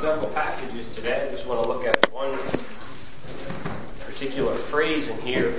several passages today. I just want to look at one particular phrase in here.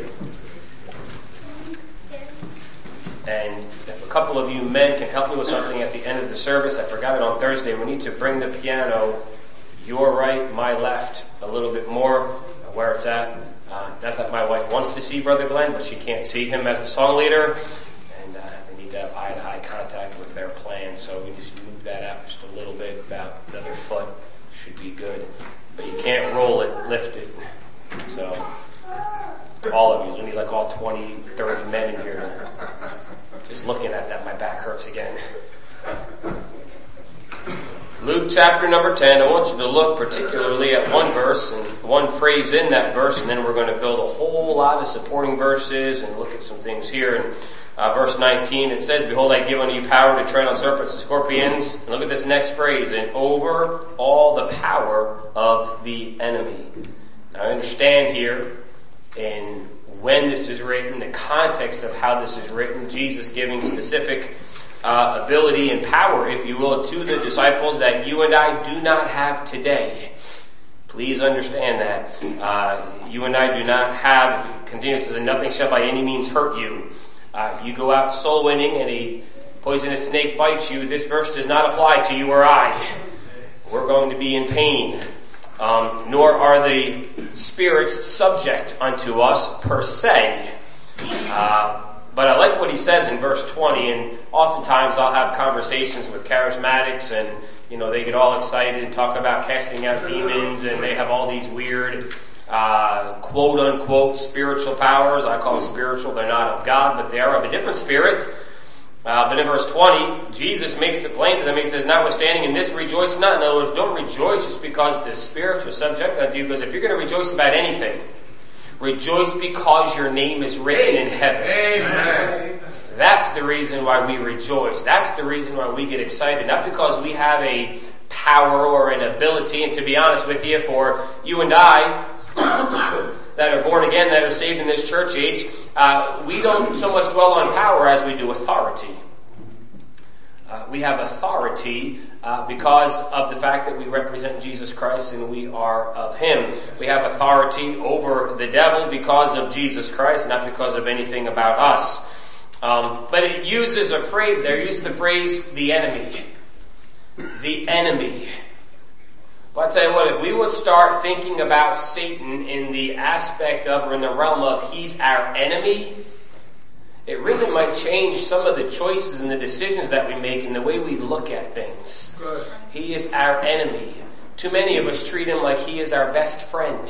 And if a couple of you men can help me with something at the end of the service, I forgot it on Thursday, we need to bring the piano, your right, my left, a little bit more where it's at. Not that my wife wants to see Brother Glenn, but she can't see him as the song leader. And they need to have eye-to-eye contact with their plan, so we just move that out just a little bit, about another foot. Should be good. But you can't roll it, lift it. So, all of you, we need like all 20, 30 men in here. Just looking at that, my back hurts again. Luke chapter number 10, I want you to look particularly at one verse and one phrase in that verse, and then we're going to build a whole lot of supporting verses and look at some things here. In verse 19, it says, "Behold, I give unto you power to tread on serpents and scorpions." And look at this next phrase, "and over all the power of the enemy." Now understand here, and when this is written, the context of how this is written, Jesus giving specific ability and power, if you will, to the disciples that you and I do not have today. Please understand that. You and I do not have, it continues to say, "Nothing shall by any means hurt you." You go out soul winning and a poisonous snake bites you, this verse does not apply to you or I. We're going to be in pain. Nor are the spirits subject unto us per se. But I like what he says in verse 20, and oftentimes I'll have conversations with charismatics and, they get all excited and talk about casting out demons, and they have all these weird, quote unquote spiritual powers. I call them spiritual. They're not of God, but they are of a different spirit. But in verse 20, Jesus makes it plain to them. He says, "Notwithstanding in this rejoice not." In other words, don't rejoice just because the spirits are subject unto you, because if you're going to rejoice about anything, rejoice because your name is written in heaven. Amen. That's the reason why we rejoice. That's the reason why we get excited. Not because we have a power or an ability. And to be honest with you, for you and I that are born again, that are saved in this church age, we don't so much dwell on power as we do authority. We have authority because of the fact that we represent Jesus Christ and we are of Him. We have authority over the devil because of Jesus Christ, not because of anything about us. But it uses a phrase there, it uses the phrase, the enemy. The enemy. Well, I tell you what, if we would start thinking about Satan in the aspect of, or in the realm of, he's our enemy, it really might change some of the choices and the decisions that we make and the way we look at things. Good. He is our enemy. Too many of us treat him like he is our best friend.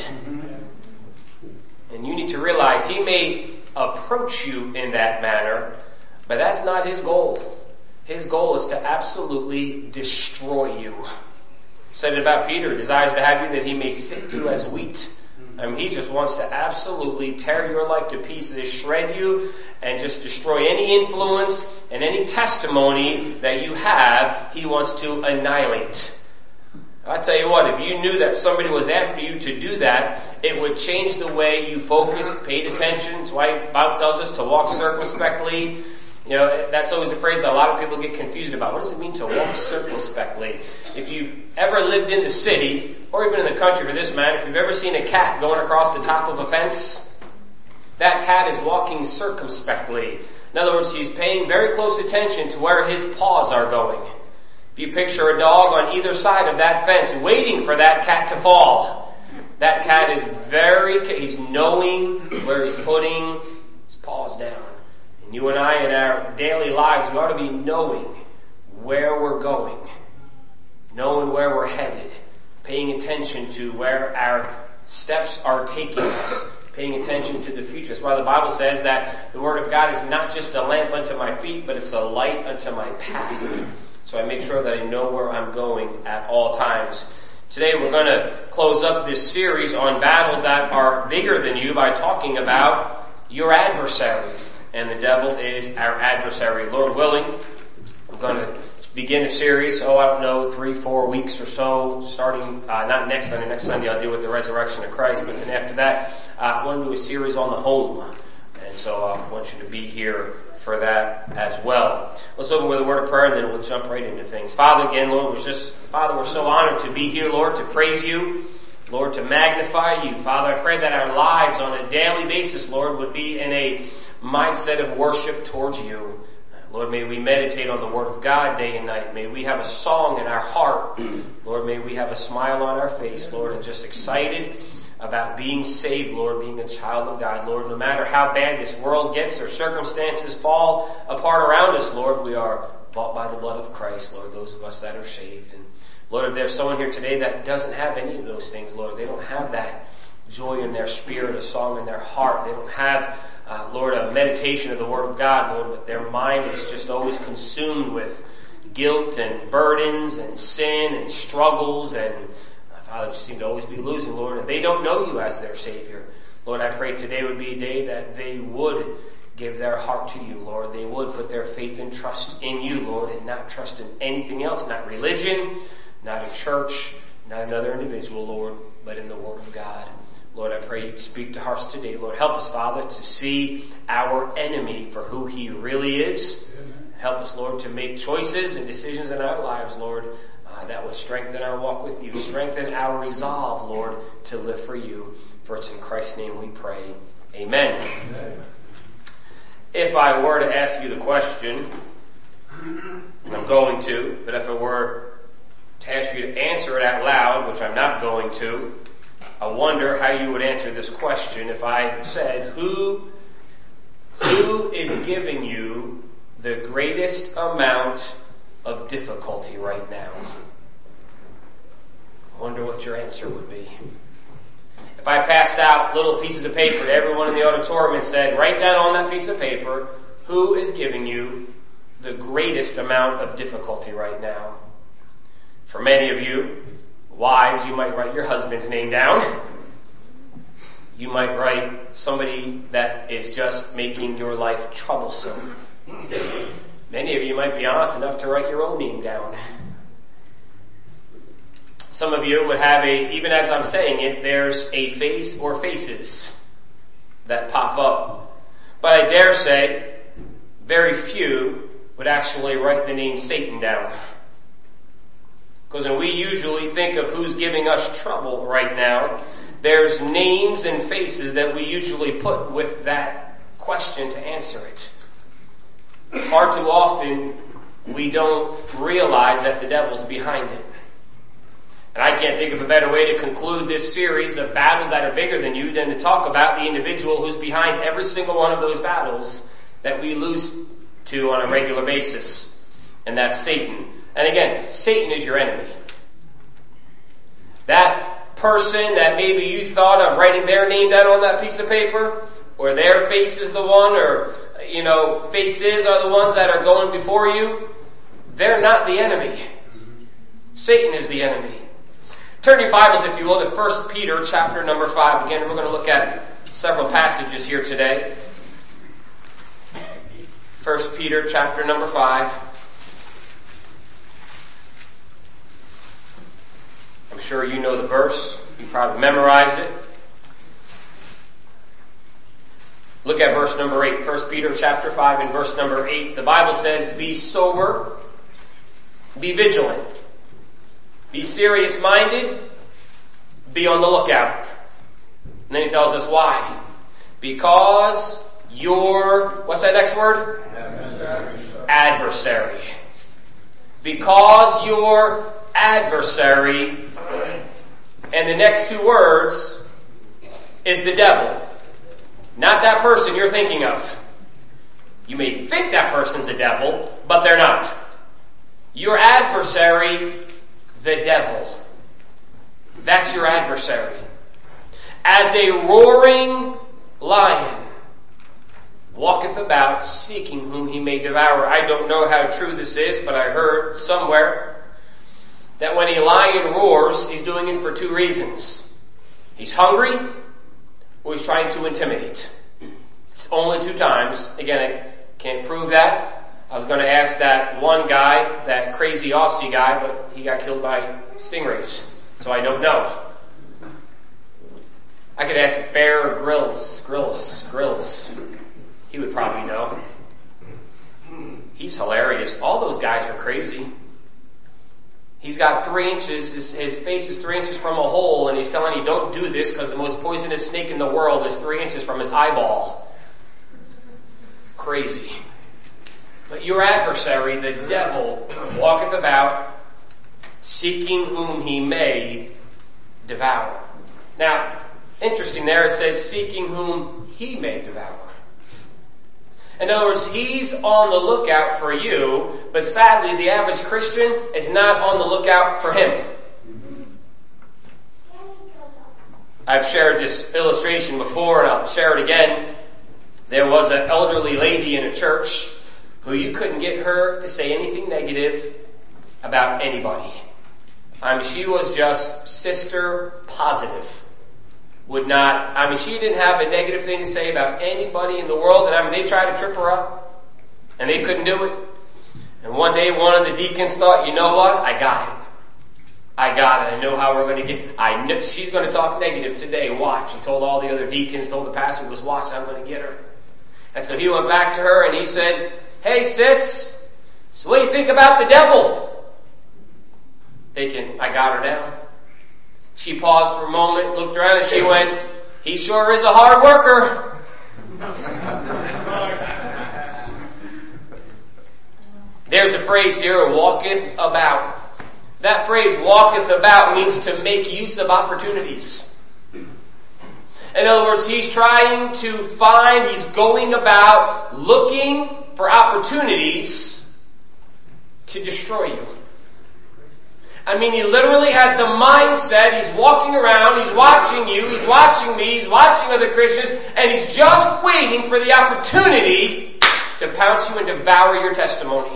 And you need to realize he may approach you in that manner, but that's not his goal. His goal is to absolutely destroy you. Said it about Peter, desires to have you that he may sift you as wheat. He just wants to absolutely tear your life to pieces, shred you, and just destroy any influence and any testimony that you have. He wants to annihilate. I tell you what, if you knew that somebody was after you to do that, it would change the way you focused, paid attention. That's why the Bible tells us to walk circumspectly. That's always a phrase that a lot of people get confused about. What does it mean to walk circumspectly? If you've ever lived in the city, or even in the country for this matter, if you've ever seen a cat going across the top of a fence, that cat is walking circumspectly. In other words, he's paying very close attention to where his paws are going. If you picture a dog on either side of that fence waiting for that cat to fall, that cat is he's knowing where he's putting his paws down. And you and I in our daily lives, we ought to be knowing where we're going, knowing where we're headed, paying attention to where our steps are taking us, paying attention to the future. That's why the Bible says that the Word of God is not just a lamp unto my feet, but it's a light unto my path. So I make sure that I know where I'm going at all times. Today we're going to close up this series on battles that are bigger than you by talking about your adversary. And the devil is our adversary. Lord willing, I'm going to begin a series, 3-4 weeks or so, starting, not next Sunday. Next Sunday I'll deal with the resurrection of Christ, but then after that, I want to do a series on the home. And so I want you to be here for that as well. Let's open with a word of prayer and then we'll jump right into things. Father, again, Lord, we're so honored to be here, Lord, to praise you, Lord, to magnify you. Father, I pray that our lives on a daily basis, Lord, would be in a mindset of worship towards you. Lord, may we meditate on the Word of God day and night. May we have a song in our heart. Lord, may we have a smile on our face, Lord, and just excited about being saved, Lord, being a child of God. Lord, no matter how bad this world gets or circumstances fall apart around us, Lord, we are bought by the blood of Christ, Lord, those of us that are saved. And Lord, if there's someone here today that doesn't have any of those things, Lord, they don't have that joy in their spirit, a song in their heart. They don't have Lord, a meditation of the Word of God, Lord, but their mind is just always consumed with guilt and burdens and sin and struggles and Father, just seem to always be losing, Lord, and they don't know you as their Savior. Lord, I pray today would be a day that they would give their heart to you, Lord. They would put their faith and trust in you, Lord, and not trust in anything else, not religion, not a church, not another individual, Lord, but in the Word of God. Lord, I pray you'd speak to hearts today. Lord, help us, Father, to see our enemy for who he really is. Amen. Help us, Lord, to make choices and decisions in our lives, Lord, that will strengthen our walk with you. Strengthen our resolve, Lord, to live for you. For it's in Christ's name we pray. Amen. Amen. If I were to ask you the question, and I'm going to, but if I were to ask you to answer it out loud, which I'm not going to, I wonder how you would answer this question if I said, who is giving you the greatest amount of difficulty right now? I wonder what your answer would be. If I passed out little pieces of paper to everyone in the auditorium and said, write down on that piece of paper, who is giving you the greatest amount of difficulty right now? For many of you, wives, you might write your husband's name down. You might write somebody that is just making your life troublesome. Many of you might be honest enough to write your own name down. Some of you would have even as I'm saying it, there's a face or faces that pop up. But I dare say, very few would actually write the name Satan down. Because when we usually think of who's giving us trouble right now, there's names and faces that we usually put with that question to answer it. Far too often, we don't realize that the devil's behind it. And I can't think of a better way to conclude this series of battles that are bigger than you than to talk about the individual who's behind every single one of those battles that we lose to on a regular basis. And that's Satan. And again, Satan is your enemy. That person that maybe you thought of writing their name down on that piece of paper, or their face is the one, or, faces are the ones that are going before you, they're not the enemy. Satan is the enemy. Turn your Bibles, if you will, to 1 Peter chapter number 5. Again, we're going to look at several passages here today. 1 Peter chapter number 5. I'm sure you know the verse. You probably memorized it. Look at verse number 8. 1 Peter chapter 5 and verse number 8. The Bible says, be sober, be vigilant, be serious-minded, be on the lookout. And then he tells us why. Because your, what's that next word? Adversary. Because your adversary, and the next two words is the devil. Not that person you're thinking of. You may think that person's a devil, but they're not. Your adversary, the devil. That's your adversary. As a roaring lion, walketh about, seeking whom he may devour. I don't know how true this is, but I heard somewhere that when a lion roars, he's doing it for two reasons. He's hungry, or he's trying to intimidate. It's only two times. Again, I can't prove that. I was going to ask that one guy, that crazy Aussie guy, but he got killed by stingrays, so I don't know. I could ask Bear Grylls. he would probably know. He's hilarious. All those guys are crazy. He's got 3 inches, his face is 3 inches from a hole, and he's telling you don't do this because the most poisonous snake in the world is 3 inches from his eyeball. Crazy. But your adversary, the devil, walketh about, seeking whom he may devour. Now, interesting there, it says seeking whom he may devour. In other words, he's on the lookout for you, but sadly the average Christian is not on the lookout for him. I've shared this illustration before and I'll share it again. There was an elderly lady in a church who you couldn't get her to say anything negative about anybody. She was just sister positive. She didn't have a negative thing to say about anybody in the world, and they tried to trip her up, and they couldn't do it. And one day one of the deacons thought, you know what? I got it. I know how we're going to get, she's going to talk negative today, watch. He told all the other deacons, told the pastor who was watching, I'm going to get her. And so he went back to her and he said, hey sis, so what do you think about the devil? Thinking, I got her now. She paused for a moment, looked around, and she went, he sure is a hard worker. There's a phrase here, walketh about. That phrase, walketh about, means to make use of opportunities. In other words, he's trying to he's going about looking for opportunities to destroy you. He literally has the mindset, he's walking around, he's watching you, he's watching me, he's watching other Christians, and he's just waiting for the opportunity to pounce you and devour your testimony.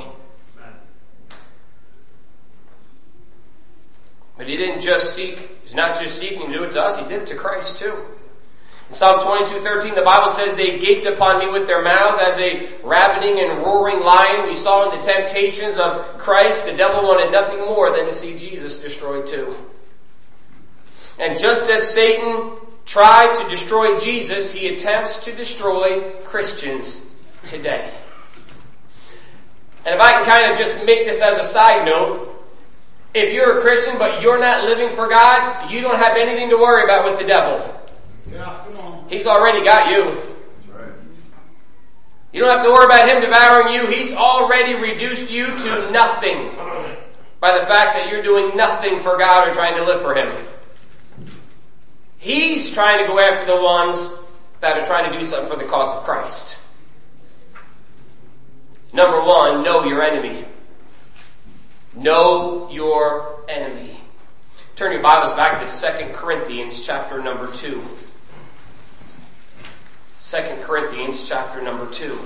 But he's not just seeking to do it to us, he did it to Christ too. In Psalm 22:13, the Bible says, they gaped upon me with their mouths as a ravening and roaring lion. We saw in the temptations of Christ, the devil wanted nothing more than to see Jesus destroyed too. And just as Satan tried to destroy Jesus, he attempts to destroy Christians today. And if I can kind of just make this as a side note, if you're a Christian but you're not living for God, you don't have anything to worry about with the devil. Yeah, come on. He's already got you. That's right. You don't have to worry about him devouring you. He's already reduced you to nothing by the fact that you're doing nothing for God or trying to live for him. He's trying to go after the ones that are trying to do something for the cause of Christ. Number 1, know your enemy. Know your enemy. Turn your Bibles back to 2 Corinthians chapter number 2. 2 Corinthians chapter number 2.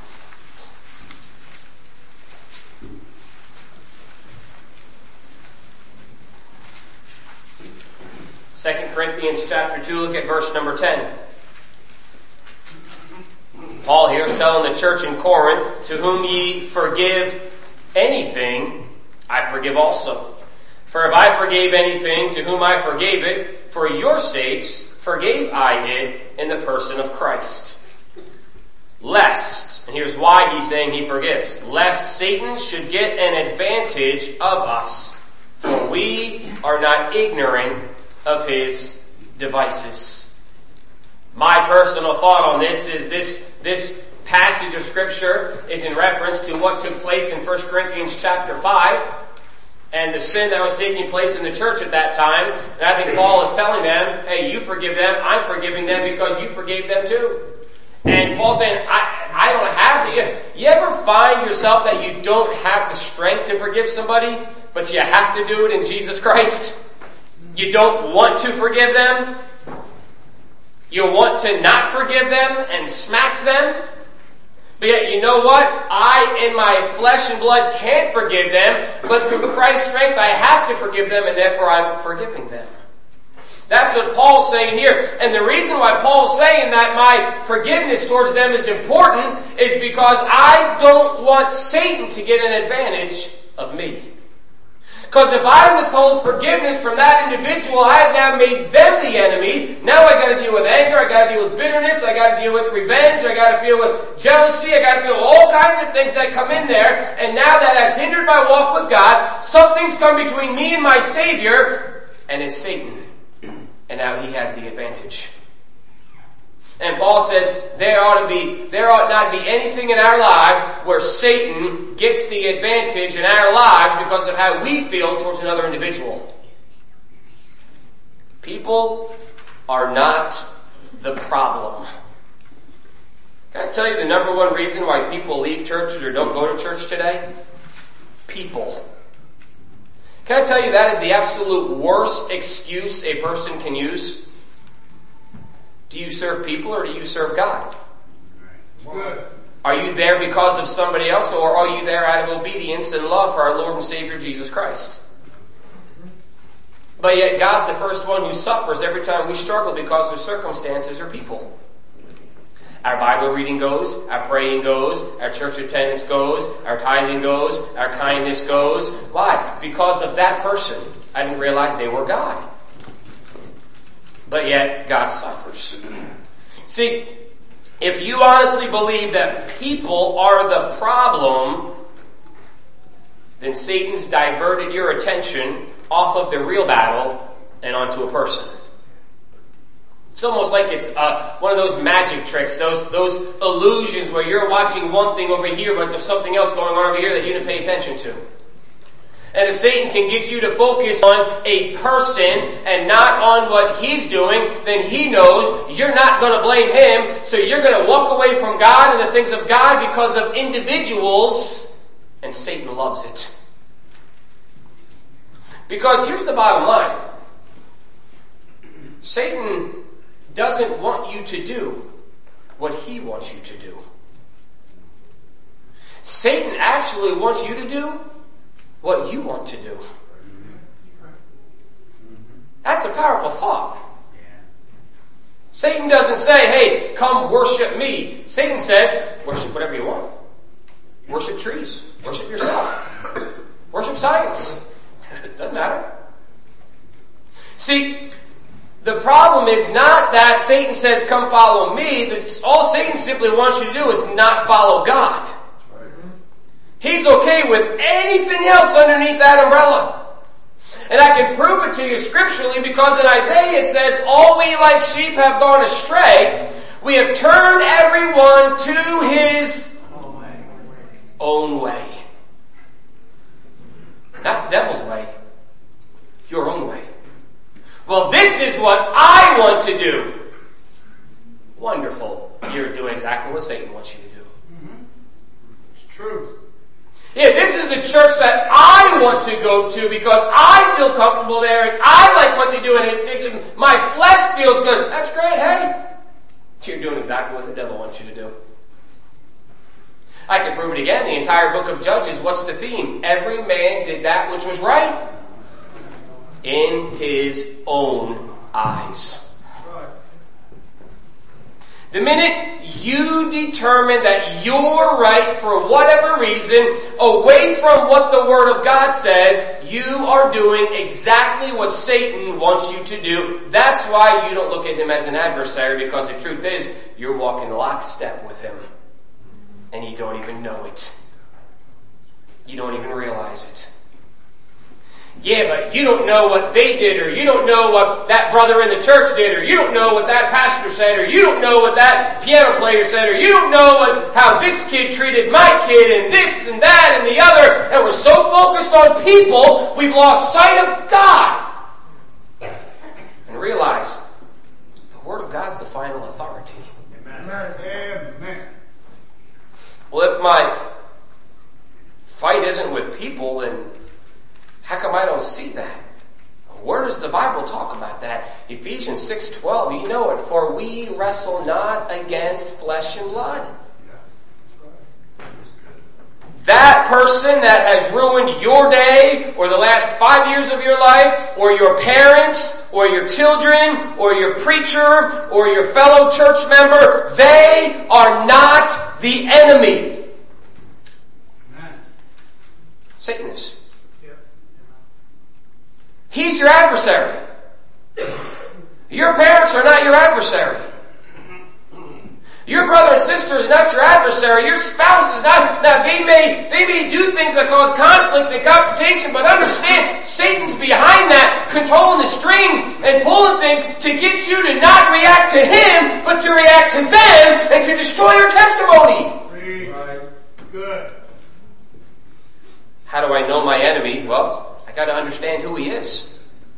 Second Corinthians chapter 2, look at verse number 10. Paul here is telling the church in Corinth, to whom ye forgive anything, I forgive also. For if I forgave anything, to whom I forgave it, for your sakes forgave I it in the person of Christ. Lest, and here's why he's saying he forgives, lest Satan should get an advantage of us, for we are not ignorant of his devices. My personal thought on this is this passage of scripture is in reference to what took place in 1 Corinthians chapter 5 and the sin that was taking place in the church at that time. And I think Paul is telling them, hey, you forgive them, I'm forgiving them because you forgave them too. And Paul's saying, I don't have to. You ever find yourself that you don't have the strength to forgive somebody, but you have to do it in Jesus Christ? You don't want to forgive them? You want to not forgive them and smack them? But yet, you know what? I, in my flesh and blood, can't forgive them, but through Christ's strength, I have to forgive them, and therefore I'm forgiving them. That's what Paul's saying here. And the reason why Paul's saying that my forgiveness towards them is important is because I don't want Satan to get an advantage of me. Because if I withhold forgiveness from that individual, I have now made them the enemy. Now I gotta deal with anger, I gotta deal with bitterness, I gotta deal with revenge, I gotta deal with jealousy, I gotta deal with all kinds of things that come in there. And now that has hindered my walk with God, something's come between me and my Savior, and it's Satan. And now he has the advantage. And Paul says there ought not to be anything in our lives where Satan gets the advantage in our lives because of how we feel towards another individual. People are not the problem. Can I tell you the number one reason why people leave churches or don't go to church today? People. Can I tell you that is the absolute worst excuse a person can use? Do you serve people or do you serve God? Good. Are you there because of somebody else, or are you there out of obedience and love for our Lord and Savior Jesus Christ? But yet God's the first one who suffers every time we struggle because of circumstances or people. Our Bible reading goes, our praying goes, our church attendance goes, our tithing goes, our kindness goes. Why? Because of that person. I didn't realize they were God. But yet, God suffers. See, if you honestly believe that people are the problem, then Satan's diverted your attention off of the real battle and onto a person. It's almost like it's one of those magic tricks, those illusions where you're watching one thing over here, but there's something else going on over here that you didn't pay attention to. And if Satan can get you to focus on a person and not on what he's doing, then he knows you're not going to blame him, so you're going to walk away from God and the things of God because of individuals, and Satan loves it. Because here's the bottom line. Satan doesn't want you to do what he wants you to do. Satan actually wants you to do what you want to do. That's a powerful thought. Satan doesn't say, hey, come worship me. Satan says, worship whatever you want. Worship trees. Worship yourself. Worship science. It doesn't matter. See, the problem is not that Satan says, come follow me. All Satan simply wants you to do is not follow God. He's okay with anything else underneath that umbrella. And I can prove it to you scripturally because in Isaiah it says, all we like sheep have gone astray. We have turned everyone to his own way. Not the devil's way. Your own way. Well, this is what I want to do. Wonderful. You're doing exactly what Satan wants you to do. It's true. Yeah, this is the church that I want to go to because I feel comfortable there and I like what they do and my flesh feels good. That's great, hey. You're doing exactly what the devil wants you to do. I can prove it again. The entire book of Judges, what's the theme? Every man did that which was right in his own eyes. The minute you determine that you're right for whatever reason, away from what the Word of God says, you are doing exactly what Satan wants you to do. That's why you don't look at him as an adversary, because the truth is, you're walking lockstep with him. And you don't even know it. You don't even realize it. Yeah, but you don't know what they did, or you don't know what that brother in the church did, or you don't know what that pastor said, or you don't know what that piano player said, or you don't know how this kid treated my kid, and this and that and the other, and we're so focused on people, we've lost sight of God. And realize, the Word of God's the final authority. Amen. Amen. Well, if my fight isn't with people, then how come I don't see that? Where does the Bible talk about that? Ephesians 6:12, you know it. For we wrestle not against flesh and blood. That person that has ruined your day, or the last 5 years of your life, or your parents, or your children, or your preacher, or your fellow church member, they are not the enemy. Satan is. He's your adversary. Your parents are not your adversary. Your brother and sister is not your adversary. Your spouse is not. Now they may do things that cause conflict and confrontation, but understand Satan's behind that, controlling the strings and pulling things to get you to not react to him, but to react to them and to destroy your testimony. Right. Good. How do I know my enemy? Well, I gotta understand who he is.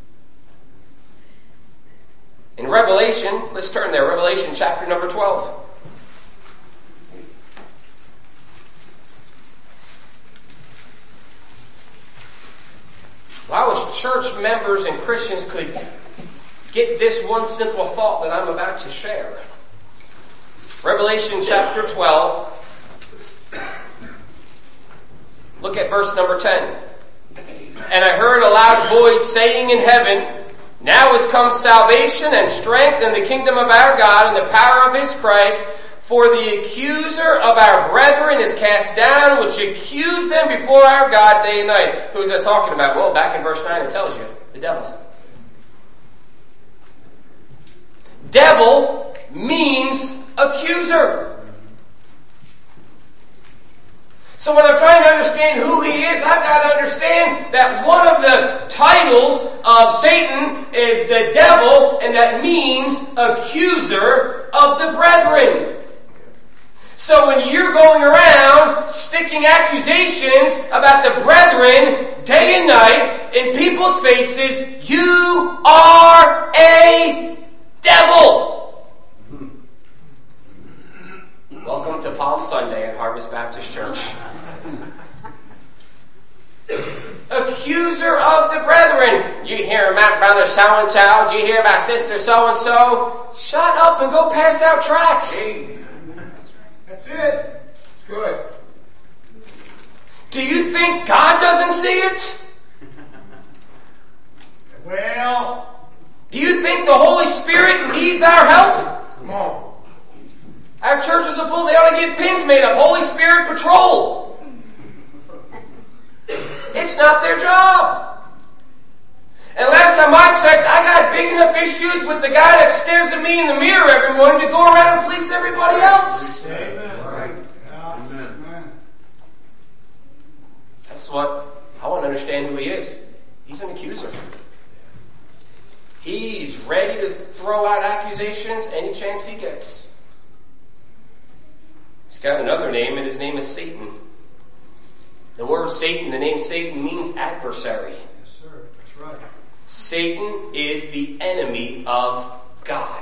In Revelation, let's turn there, Revelation chapter number 12. If I was church members and Christians could get this one simple thought that I'm about to share. Revelation chapter 12. Look at verse number 10. And I heard a loud voice saying in heaven, now is come salvation and strength in the kingdom of our God and the power of his Christ, for the accuser of our brethren is cast down, which accused them before our God day and night. Who is that talking about? Well, back in verse 9 it tells you, the devil. Devil means accuser. So when I'm trying to understand who he is, I've got to understand that one of the titles of Satan is the devil, and that means accuser of the brethren. So when you're going around sticking accusations about the brethren day and night in people's faces, you are a devil. Welcome to Palm Sunday at Harvest Baptist Church. Accuser of the brethren. You hear about brother so-and-so? Do you hear about sister so-and-so? Shut up and go pass out tracts. That's it. It's good. Do you think God doesn't see it? Well, do you think the Holy Spirit needs our help? come on. Our churches are full, they ought to get pins made up. Holy Spirit Patrol. It's not their job. And last time I checked, I got big enough issues with the guy that stares at me in the mirror every morning to go around and police everybody else. Amen. Right. Yeah. Amen. That's what, I want to understand who he is. He's an accuser. He's ready to throw out accusations any chance he gets. He's got another name, and his name is Satan. The word Satan, the name Satan means adversary. Yes, sir. That's right. Satan is the enemy of God.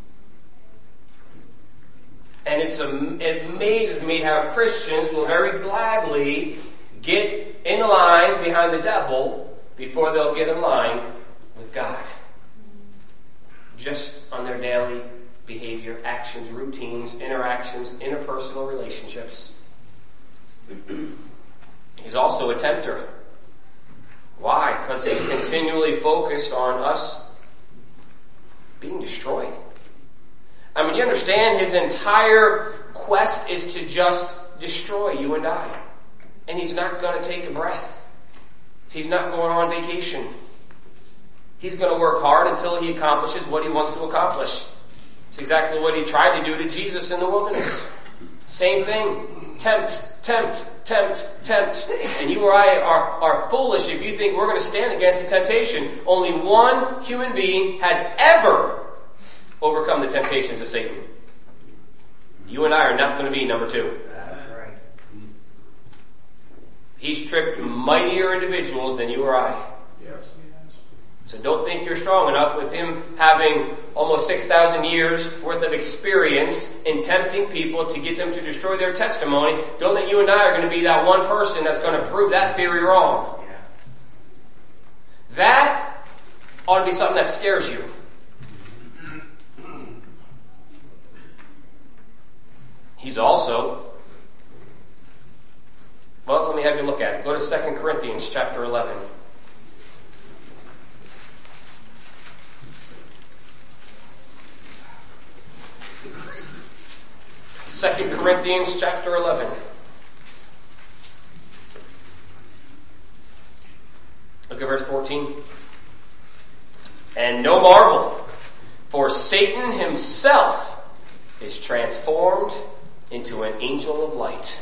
And it amazes me how Christians will very gladly get in line behind the devil before they'll get in line with God. Just on their daily behavior, actions, routines, interactions, interpersonal relationships. He's also a tempter. Why? Because he's continually focused on us being destroyed. I mean, you understand his entire quest is to just destroy you and I. And he's not going to take a breath. He's not going on vacation. He's going to work hard until he accomplishes what he wants to accomplish. It's exactly what he tried to do to Jesus in the wilderness. Same thing. Tempt. And you or I are foolish if you think we're going to stand against the temptation. Only one human being has ever overcome the temptations of Satan. You and I are not going to be number two. That's right. He's tricked mightier individuals than you or I. Yes. So don't think you're strong enough with him having almost 6,000 years worth of experience in tempting people to get them to destroy their testimony. Don't think you and I are going to be that one person that's going to prove that theory wrong. Yeah. That ought to be something that scares you. He's also, well, let me have you look at it. Go to 2 Corinthians chapter 11. 2 Corinthians chapter 11. Look at verse 14. And no marvel, for Satan himself is transformed into an angel of light.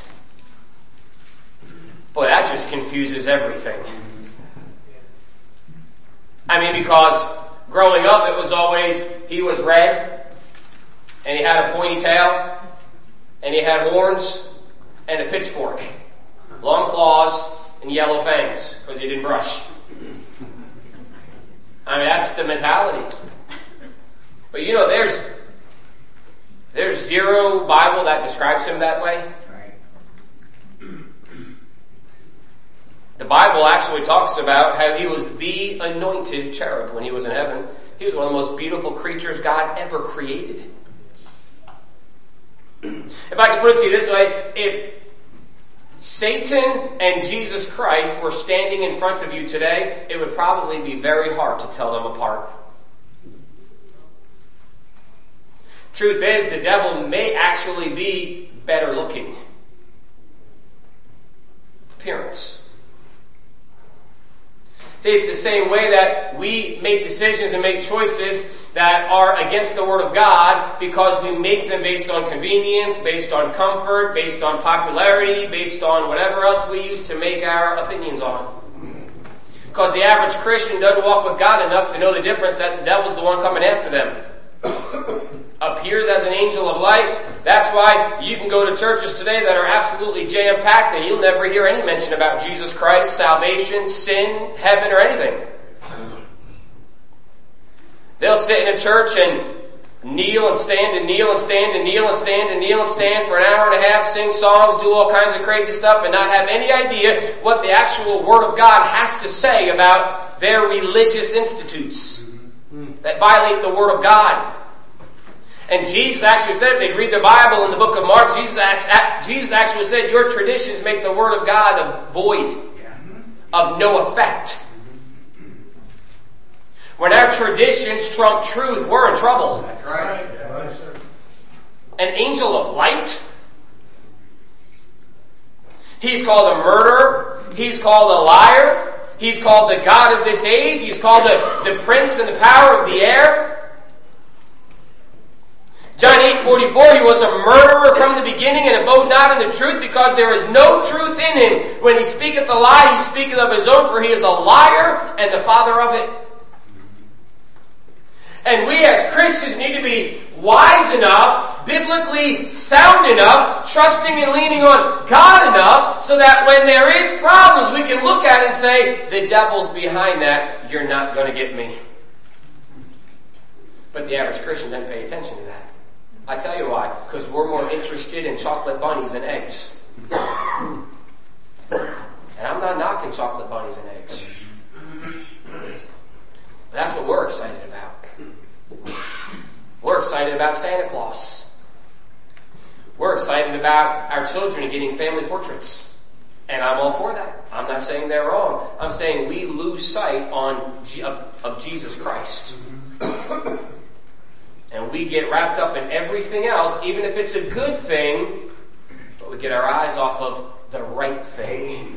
Boy, that just confuses everything. I mean, because growing up it was always, he was red, and he had a pointy tail, and he had horns, and a pitchfork, long claws, and yellow fangs, because he didn't brush. I mean, that's the mentality. But you know, there's zero Bible that describes him that way. The Bible actually talks about how he was the anointed cherub when he was in heaven. He was one of the most beautiful creatures God ever created. If I could put it to you this way, if Satan and Jesus Christ were standing in front of you today, it would probably be very hard to tell them apart. Truth is, the devil may actually be better looking. Appearance. See, it's the same way that we make decisions and make choices that are against the Word of God because we make them based on convenience, based on comfort, based on popularity, based on whatever else we use to make our opinions on. Because the average Christian doesn't walk with God enough to know the difference that the devil's the one coming after them. Appears as an angel of light. That's why you can go to churches today that are absolutely jam-packed and you'll never hear any mention about Jesus Christ, salvation, sin, heaven, or anything. They'll sit in a church and kneel and stand and kneel and stand and kneel and stand and kneel and stand for an hour and a half, sing songs, do all kinds of crazy stuff, and not have any idea what the actual Word of God has to say about their religious institutes that violate the Word of God. And Jesus actually said, if they'd read the Bible in the book of Mark, Jesus actually said, your traditions make the Word of God void, of no effect. When our traditions trump truth, we're in trouble. That's right. An angel of light? He's called a murderer. He's called a liar. He's called the God of this age. He's called the prince and the power of the air. John 8:44, he was a murderer from the beginning and abode not in the truth because there is no truth in him. When he speaketh a lie, he speaketh of his own, for he is a liar and the father of it. And we as Christians need to be wise enough, biblically sound enough, trusting and leaning on God enough, so that when there is problems, we can look at it and say, the devil's behind that, you're not going to get me. But the average Christian doesn't pay attention to that. I tell you why, because we're more interested in chocolate bunnies and eggs. And I'm not knocking chocolate bunnies and eggs. But that's what we're excited about. We're excited about Santa Claus. We're excited about our children getting family portraits. And I'm all for that. I'm not saying they're wrong. I'm saying we lose sight of Jesus Christ. And we get wrapped up in everything else, even if it's a good thing, but we get our eyes off of the right thing.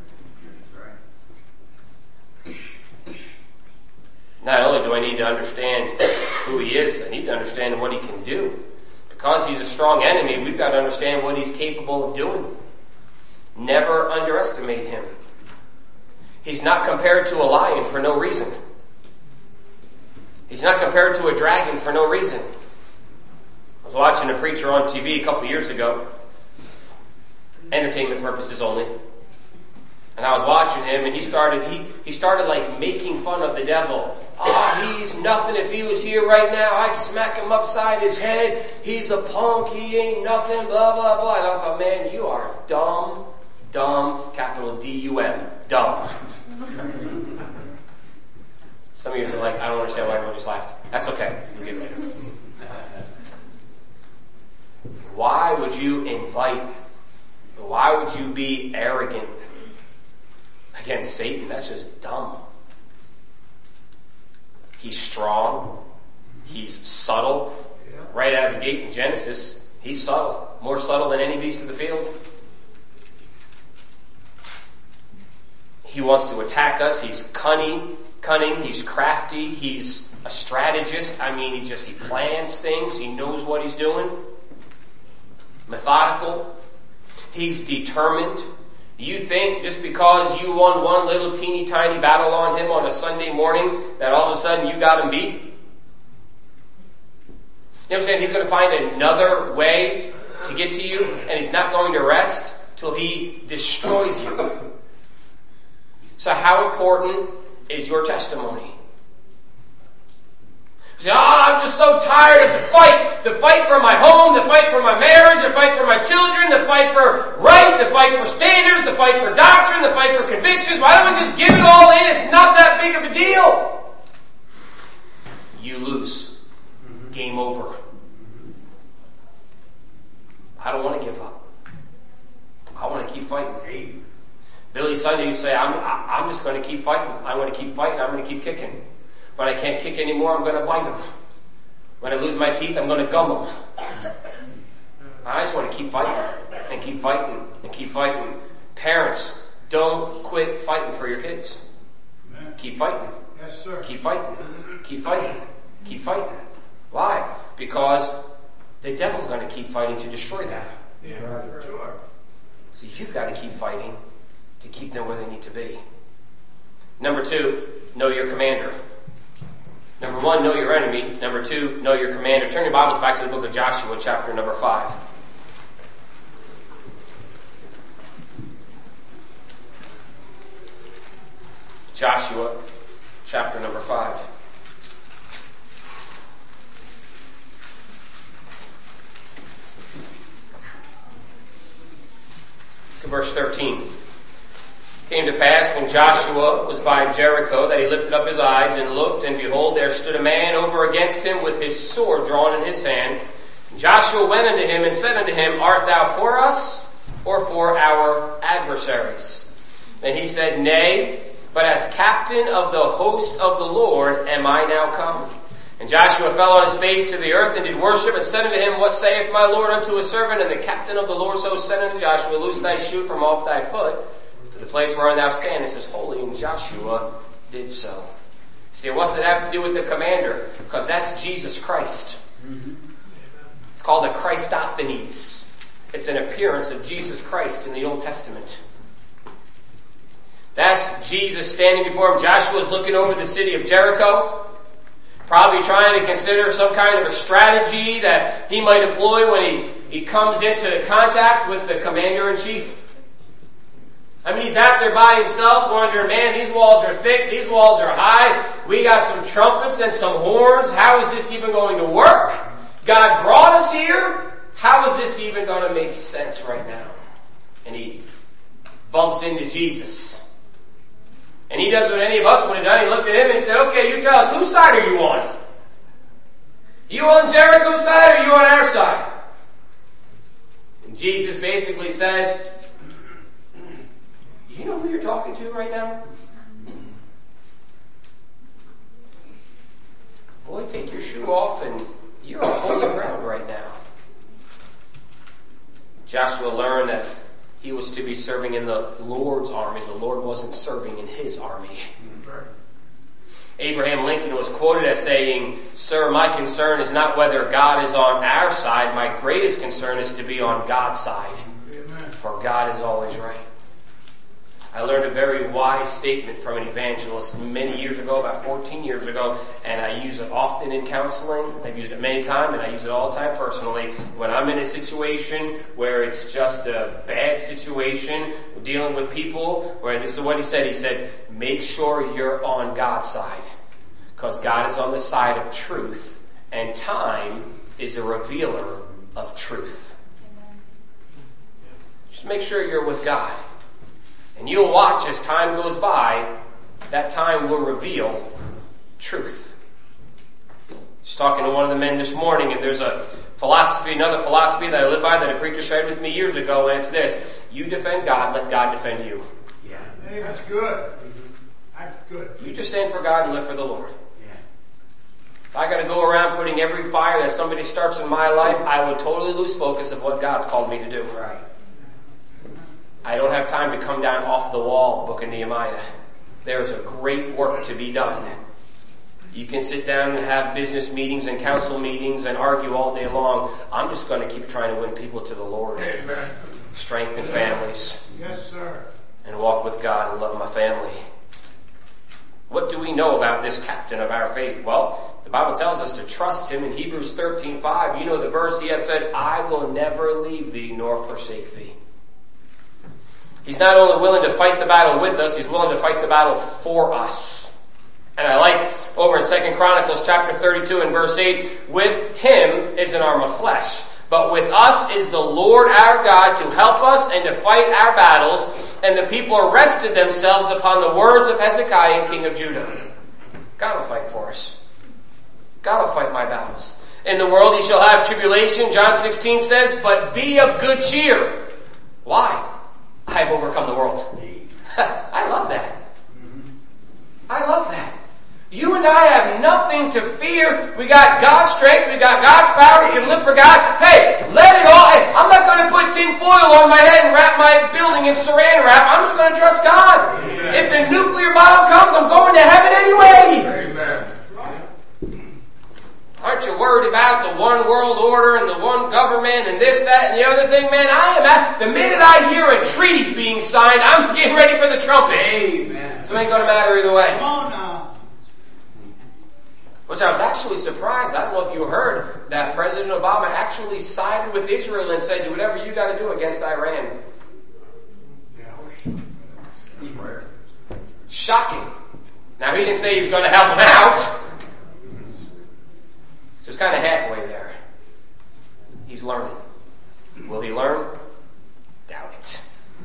Not only do I need to understand who he is, I need to understand what he can do. Because he's a strong enemy, we've got to understand what he's capable of doing. Never underestimate him. He's not compared to a lion for no reason. He's not compared to a dragon for no reason. I was watching a preacher on TV a couple years ago. Entertainment purposes only. And I was watching him and he started like making fun of the devil. He's nothing. If he was here right now, I'd smack him upside his head. He's a punk. He ain't nothing, blah, blah, blah. And I thought, man, you are dumb, capital D-U-M, dumb. Some of you are like, I don't understand why everyone just laughed. That's okay. You'll get it later. Why would you be arrogant against Satan? That's just dumb. He's strong. He's subtle. Right out of the gate in Genesis, he's subtle. More subtle than any beast of the field. He wants to attack us. He's cunning cunning, he's crafty, he's a strategist. He plans things, he knows what he's doing. Methodical. He's determined. You think just because you won one little teeny tiny battle on him on a Sunday morning that all of a sudden you got him beat? You understand? He's going to find another way to get to you, and he's not going to rest till he destroys you. So how important is your testimony? You say, I'm just so tired of the fight for my home, the fight for my marriage, the fight for my children, the fight for right, the fight for standards, the fight for doctrine, the fight for convictions. Why don't we just give it all in? It's not that big of a deal. You lose. Game over. I don't want to give up. I want to keep fighting. Billy Sunday, you say, I'm just going to keep fighting. I'm going to keep fighting. I'm going to keep kicking. When I can't kick anymore, I'm going to bite them. When I lose my teeth, I'm going to gum them. I just want to keep fighting and keep fighting and keep fighting. Parents, don't quit fighting for your kids. Amen. Keep fighting. Yes, sir. Keep fighting. Keep fighting. Keep fighting. Why? Because the devil's going to keep fighting to destroy that. Yeah, right. Sure. So you've got to keep fighting to keep them where they need to be. Number 2, know your commander. Number 1, know your enemy. Number 2, know your commander. Turn your Bibles back to the book of Joshua, chapter number 5. Joshua, chapter number 5. Verse 13. Came to pass when Joshua was by Jericho that he lifted up his eyes and looked, and behold, there stood a man over against him with his sword drawn in his hand. And Joshua went unto him and said unto him, Art thou for us or for our adversaries? And he said, Nay, but as captain of the host of the Lord am I now come. And Joshua fell on his face to the earth and did worship and said unto him, What saith my Lord unto his servant? And the captain of the Lord so said unto Joshua, Loose thy shoe from off thy foot, for the place wherein thou standest is holy. And Joshua did so. See, what's it have to do with the commander? Because that's Jesus Christ. It's called a Christophanies. It's an appearance of Jesus Christ in the Old Testament. That's Jesus standing before him. Joshua's looking over the city of Jericho. Probably trying to consider some kind of a strategy that he might employ when he comes into contact with the commander-in-chief. He's out there by himself wondering, man, these walls are thick, these walls are high, we got some trumpets and some horns, how is this even going to work? God brought us here, how is this even going to make sense right now? And he bumps into Jesus. And he does what any of us would have done. He looked at him and he said, okay, you tell us, whose side are you on? You on Jericho's side or you on our side? And Jesus basically says, you know who you're talking to right now? Boy, take your shoe off and you're on holy ground right now. Joshua learned that he was to be serving in the Lord's army. The Lord wasn't serving in his army. Abraham Lincoln was quoted as saying, Sir, my concern is not whether God is on our side. My greatest concern is to be on God's side. Amen. For God is always right. I learned a very wise statement from an evangelist many years ago, about 14 years ago, and I use it often in counseling. I've used it many times, and I use it all the time personally. When I'm in a situation where it's just a bad situation, dealing with people, where this is what he said. He said, make sure you're on God's side, because God is on the side of truth, and time is a revealer of truth. Just make sure you're with God. And you'll watch as time goes by, that time will reveal truth. Just talking to one of the men this morning, and there's another philosophy that I live by that a preacher shared with me years ago, and it's this: you defend God, let God defend you. Yeah. Hey, that's good. That's good. You just stand for God and live for the Lord. Yeah. If I gotta go around putting every fire that somebody starts in my life, I would totally lose focus of what God's called me to do. Right. I don't have time to come down off the wall, book of Nehemiah. there's a great work to be done. You can sit down and have business meetings and council meetings and argue all day long. I'm just going to keep trying to win people to the Lord. Amen. Strengthen families. Yes, sir. And walk with God and love my family. What do we know about this captain of our faith? Well, the Bible tells us to trust him in Hebrews 13:5. You know the verse. He had said, I will never leave thee nor forsake thee. He's not only willing to fight the battle with us, he's willing to fight the battle for us. And I like over in 2 Chronicles chapter 32 and verse 8, with him is an arm of flesh, but with us is the Lord our God to help us and to fight our battles. And the people rested themselves upon the words of Hezekiah, king of Judah. God will fight for us. God will fight my battles. In the world ye shall have tribulation, John 16 says, but be of good cheer. Why? I have overcome the world. I love that. I love that. You and I have nothing to fear. We got God's strength. We got God's power. We can live for God. Hey, let it all. Hey, I'm not going to put tin foil on my head and wrap my building in saran wrap. I'm just going to trust God. Amen. If the nuclear bomb comes, I'm going to heaven anyway. Amen. Aren't you worried about the one world order and the one government and this, that, and the other thing? Man, the minute I hear a treaty's being signed, I'm getting ready for the trumpet. Amen. So it ain't going to matter either way. Come on now. Which I was actually surprised. I don't know if you heard that President Obama actually sided with Israel and said, do whatever you got to do against Iran. Shocking. Now he didn't say he's going to help them out. So it's kind of halfway there. He's learning. Will he learn? Doubt it.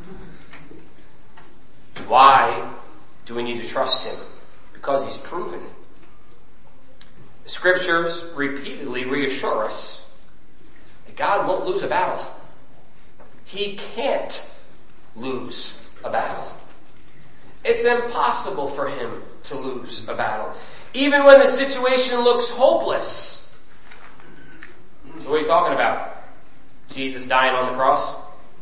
Why do we need to trust him? Because he's proven. The scriptures repeatedly reassure us that God won't lose a battle. He can't lose a battle. It's impossible for him to lose a battle. Even when the situation looks hopeless. So what are you talking about? Jesus dying on the cross?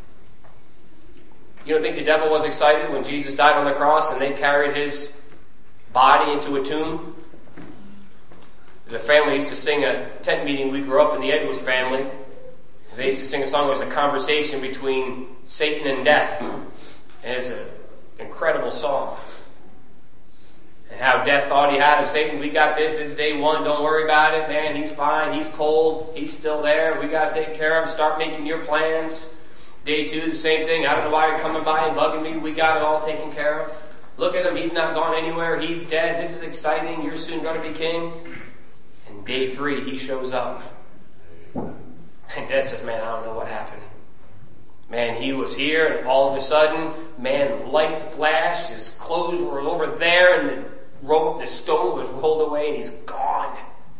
You don't think the devil was excited when Jesus died on the cross and they carried his body into a tomb? The family used to sing a tent meeting. We grew up in the Edwards family. They used to sing a song. It was a conversation between Satan and death. And it's an incredible song. And how death thought he had him. Satan, we got this. It's day one. Don't worry about it, man. He's fine. He's cold. He's still there. We got to take care of him. Start making your plans. Day two, the same thing. I don't know why you're coming by and bugging me. We got it all taken care of. Look at him. He's not gone anywhere. He's dead. This is exciting. You're soon going to be king. And day three, he shows up. And Dad says, man, I don't know what happened. Man, he was here and all of a sudden, man, light flashed, his clothes were over there and the stone was rolled away and he's gone.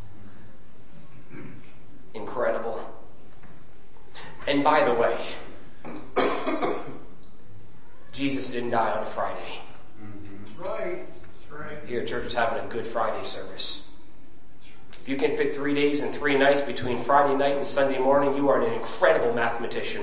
Incredible. And by the way, Jesus didn't die on a Friday. Right. That's right. Here, church is having a Good Friday service. If you can fit 3 days and 3 nights between Friday night and Sunday morning, you are an incredible mathematician.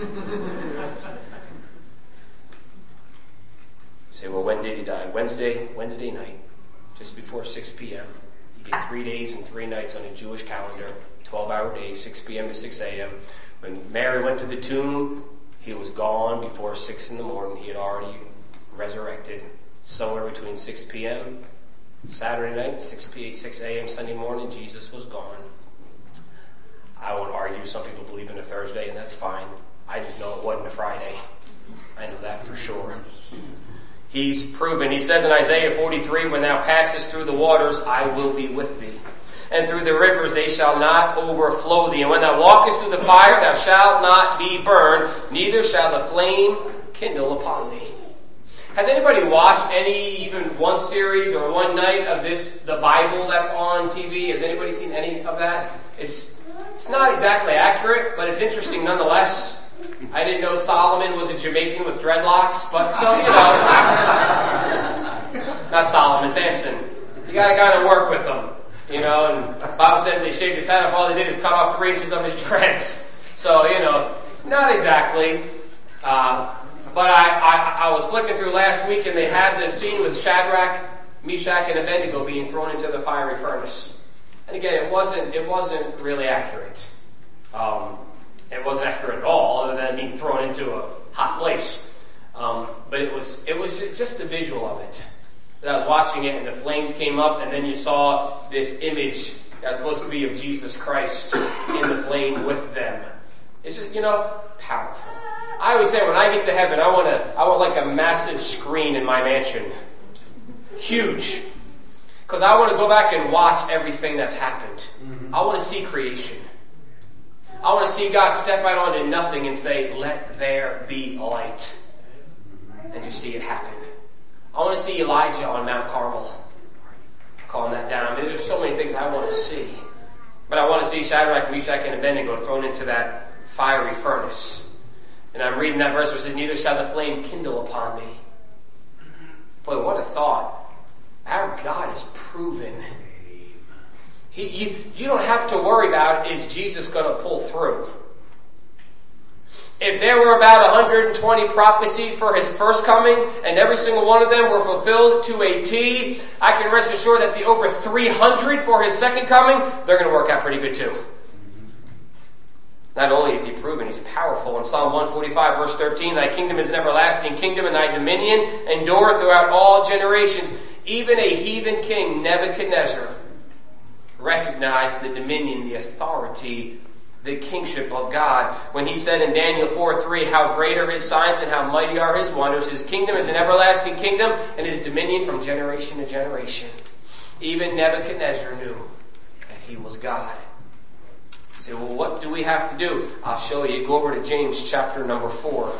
Say, well, when did he die? Wednesday night, just before 6 p.m. You get 3 days and 3 nights on a Jewish calendar, 12-hour days, 6 p.m. to 6 a.m. When Mary went to the tomb, he was gone before 6 in the morning. He had already resurrected somewhere between 6 p.m. Saturday night, 6 a.m. Sunday morning, Jesus was gone. I won't argue. Some people believe in a Thursday, and that's fine. I just know it wasn't a Friday. I know that for sure. He's proven. He says in Isaiah 43, when thou passest through the waters, I will be with thee. And through the rivers they shall not overflow thee. And when thou walkest through the fire, thou shalt not be burned, neither shall the flame kindle upon thee. Has anybody watched even one series or one night of the Bible that's on TV? Has anybody seen any of that? It's not exactly accurate, but it's interesting nonetheless. I didn't know Solomon was a Jamaican with dreadlocks, but so, not Solomon, Samson. You gotta kind of work with them, and the Bible says they shaved his head off. All they did is cut off 3 inches of his dreads. So, not exactly. But I was flicking through last week and they had this scene with Shadrach, Meshach, and Abednego being thrown into the fiery furnace. And again, it wasn't really accurate. It wasn't accurate at all, other than being thrown into a hot place. But it was just the visual of it. And I was watching it and the flames came up and then you saw this image that's supposed to be of Jesus Christ in the flame with them. It's just, powerful. I always say when I get to heaven, I want like a massive screen in my mansion. Huge. Because I want to go back and watch everything that's happened. I want to see creation. I want to see God step out onto nothing and say, let there be light. And just see it happen. I want to see Elijah on Mount Carmel. Calling that down. There's just so many things I want to see. But I want to see Shadrach, Meshach, and Abednego thrown into that fiery furnace. And I'm reading that verse where it says, neither shall the flame kindle upon thee. Boy, what a thought. Our God is proven. You don't have to worry about, is Jesus going to pull through? If there were about 120 prophecies for his first coming, and every single one of them were fulfilled to a T, I can rest assured that the over 300 for his second coming, they're going to work out pretty good too. Not only is he proven, he's powerful. In Psalm 145 verse 13, thy kingdom is an everlasting kingdom and thy dominion endureth throughout all generations. Even a heathen king, Nebuchadnezzar, recognized the dominion, the authority, the kingship of God. When he said in Daniel 4:3, how great are his signs and how mighty are his wonders. His kingdom is an everlasting kingdom and his dominion from generation to generation. Even Nebuchadnezzar knew that he was God. You say, well, what do we have to do? I'll show you. Go over to James chapter number 4.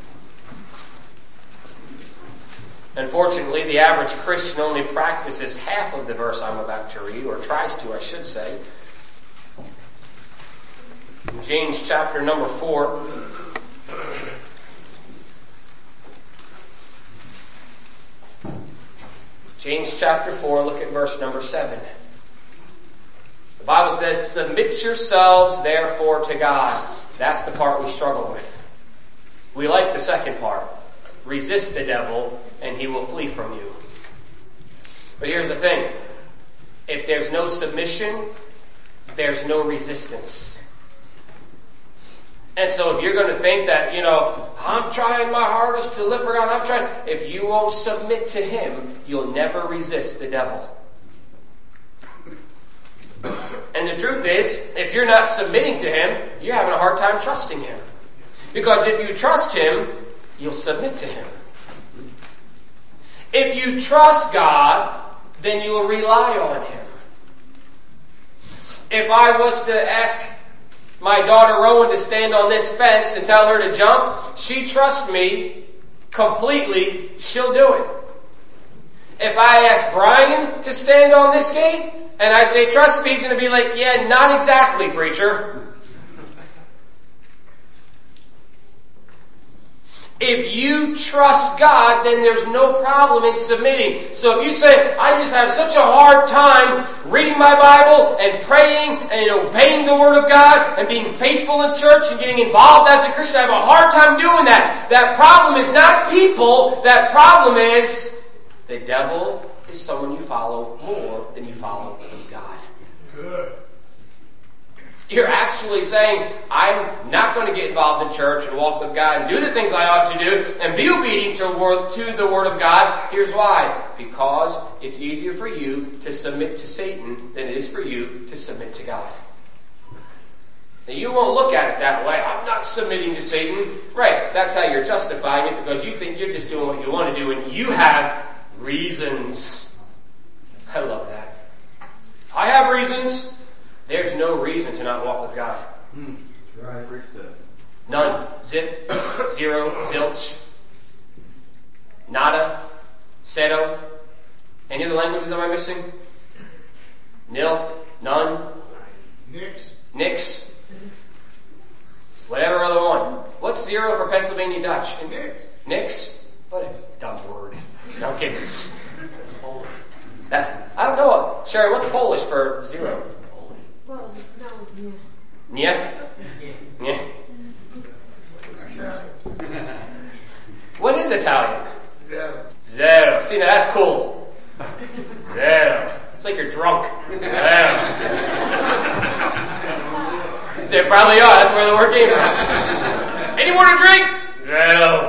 Unfortunately, the average Christian only practices half of the verse I'm about to read, or tries to, I should say. In James chapter number 4. James chapter 4, look at verse number 7. The Bible says, submit yourselves therefore to God. That's the part we struggle with. We like the second part. Resist the devil and he will flee from you. But here's the thing. If there's no submission, there's no resistance. And so if you're going to think that, I'm trying my hardest to live for God, if you won't submit to him, you'll never resist the devil. And the truth is, if you're not submitting to him, you're having a hard time trusting him. Because if you trust him, you'll submit to him. If you trust God, then you'll rely on him. If I was to ask my daughter Rowan to stand on this fence and tell her to jump, she trusts me completely, she'll do it. If I ask Brian to stand on this gate, and I say trust me, he's going to be like, yeah, not exactly, preacher. If you trust God, then there's no problem in submitting. So if you say, I just have such a hard time reading my Bible and praying and obeying the Word of God and being faithful in church and getting involved as a Christian, I have a hard time doing that. That problem is not people. That problem is the devil is someone you follow more than you follow God. Good. You're actually saying, I'm not going to get involved in church and walk with God and do the things I ought to do and be obedient to the Word of God. Here's why. Because it's easier for you to submit to Satan than it is for you to submit to God. Now you won't look at it that way. I'm not submitting to Satan. Right, that's how you're justifying it because you think you're just doing what you want to do and you have reasons. I love that. I have reasons. There's no reason to not walk with God. Right. None. Zip. Zero. Zilch. Nada. Zero. Any other languages am I missing? Nil. None. Nix. Whatever other one. What's zero for Pennsylvania Dutch? Nix. What a dumb word. No, I'm kidding. I don't know. Sherry, what's Polish for zero? Well, no, Yeah? Yeah. What is Italian? Zero. Zero. See, now that's cool. Zero. It's like you're drunk. Zero. So you probably are. That's where the word came from. Any more to drink? Zero.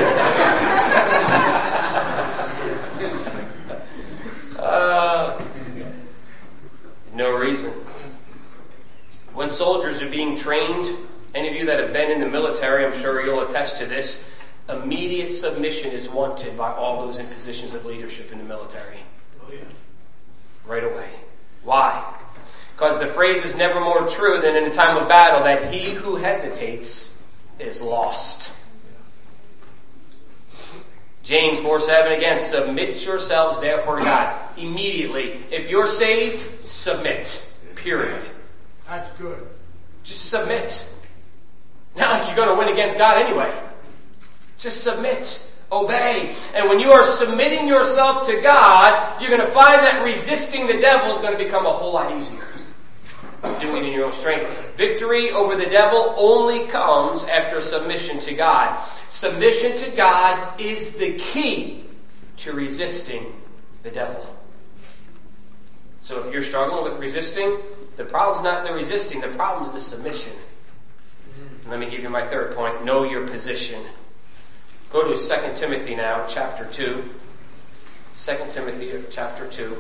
No reason. When soldiers are being trained, any of you that have been in the military, I'm sure you'll attest to this, immediate submission is wanted by all those in positions of leadership in the military. Oh, yeah. Right away. Why? Because the phrase is never more true than in a time of battle that he who hesitates is lost. James 4:7 again, submit yourselves therefore to God. Immediately. If you're saved, submit. Period. That's good. Just submit. Not like you're going to win against God anyway. Just submit. Obey. And when you are submitting yourself to God, you're going to find that resisting the devil is going to become a whole lot easier. Doing it in your own strength. Victory over the devil only comes after submission to God. Submission to God is the key to resisting the devil. So if you're struggling with resisting, the problem's not the resisting, the problem's the submission. Let me give you my third point. Know your position. Go to 2 Timothy now, chapter 2. 2 Timothy chapter 2.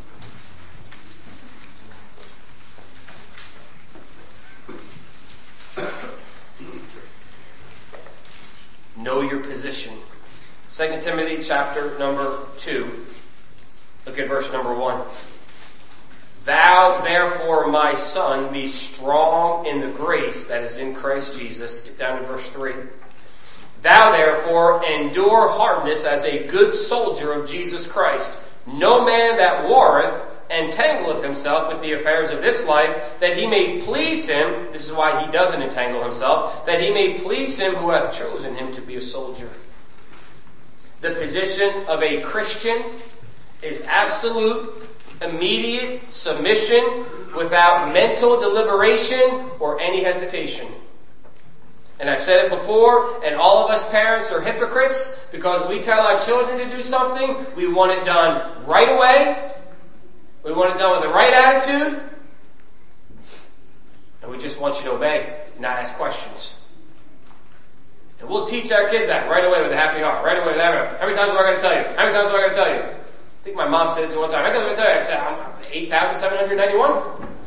Know your position. 2 Timothy chapter number 2. Look at verse number 1. Thou therefore, my son, be strong in the grace that is in Christ Jesus. Get down to verse 3. Thou therefore endure hardness as a good soldier of Jesus Christ. No man that warreth entangleth himself with the affairs of this life, that he may please him. This is why he doesn't entangle himself, that he may please him who hath chosen him to be a soldier. The position of a Christian is absolute, immediate submission without mental deliberation or any hesitation. And I've said it before, and all of us parents are hypocrites because we tell our children to do something, we want it done right away, we want it done with the right attitude, and we just want you to obey, not ask questions. And we'll teach our kids that right away with a happy heart, right away with that. How many times am I going to tell you? How many times am I going to tell you? I think my mom said it one time. How many times am I going to tell you? I said, I'm 8,791.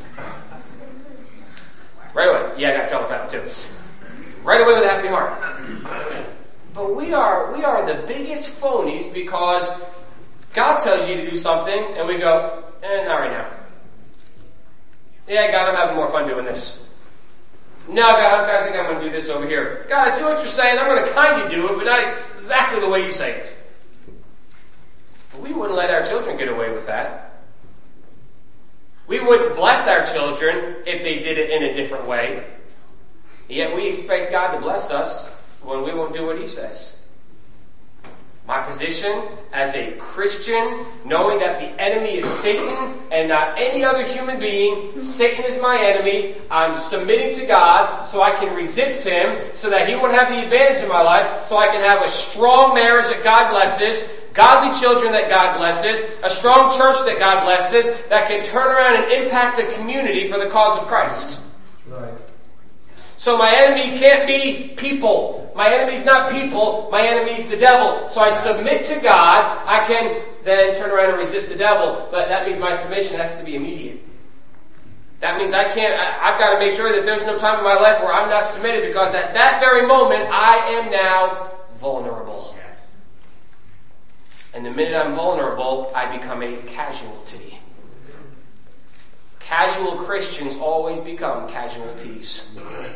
Right away. Yeah, I got in trouble for that too. Right away with a happy heart. But we are the biggest phonies because God tells you to do something and we go, not right now. Yeah, God, I'm having more fun doing this. No, God, I think I'm going to do this over here. God, I see what you're saying. I'm going to kind of do it, but not exactly the way you say it. But we wouldn't let our children get away with that. We wouldn't bless our children if they did it in a different way. Yet we expect God to bless us when we won't do what He says. My position as a Christian, knowing that the enemy is Satan and not any other human being, Satan is my enemy, I'm submitting to God so I can resist him, so that he won't have the advantage in my life, so I can have a strong marriage that God blesses, godly children that God blesses, a strong church that God blesses, that can turn around and impact a community for the cause of Christ. Right. So my enemy can't be people. My enemy's not people. My enemy's the devil. So I submit to God. I can then turn around and resist the devil. But that means my submission has to be immediate. That means I've got to make sure that there's no time in my life where I'm not submitted, because at that very moment I am now vulnerable. And the minute I'm vulnerable, I become a casualty. Casual Christians always become casualties.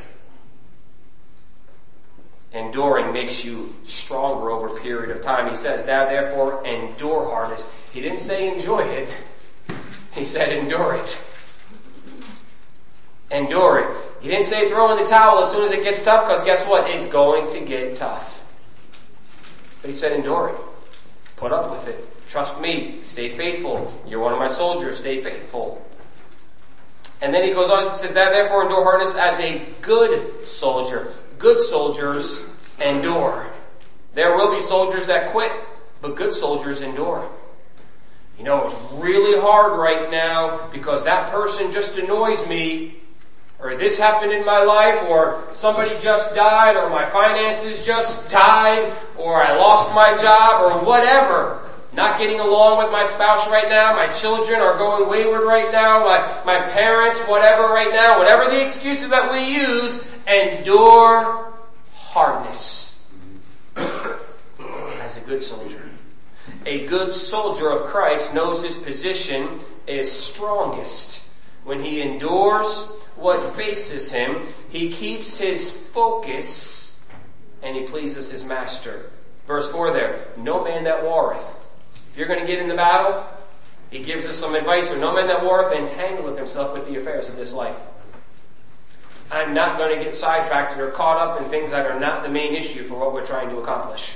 Enduring makes you stronger over a period of time. He says, thou therefore endure hardness. He didn't say enjoy it. He said endure it. Endure it. He didn't say throw in the towel as soon as it gets tough, because guess what? It's going to get tough. But he said endure it. Put up with it. Trust me. Stay faithful. You're one of my soldiers. Stay faithful. And then he goes on and says, thou therefore endure hardness as a good soldier. Good soldiers endure. There will be soldiers that quit, but good soldiers endure. You know, it's really hard right now because that person just annoys me, or this happened in my life, or somebody just died, or my finances just died, or I lost my job, or whatever. Not getting along with my spouse right now, my children are going wayward right now, my parents, whatever right now, whatever the excuses that we use, endure hardness as a good soldier. A good soldier of Christ knows his position is strongest. When he endures what faces him, he keeps his focus and he pleases his master. Verse 4 there, no man that warreth. If you're going to get in the battle, he gives us some advice here. No man that warreth entangleth himself with the affairs of this life. I'm not going to get sidetracked or caught up in things that are not the main issue for what we're trying to accomplish.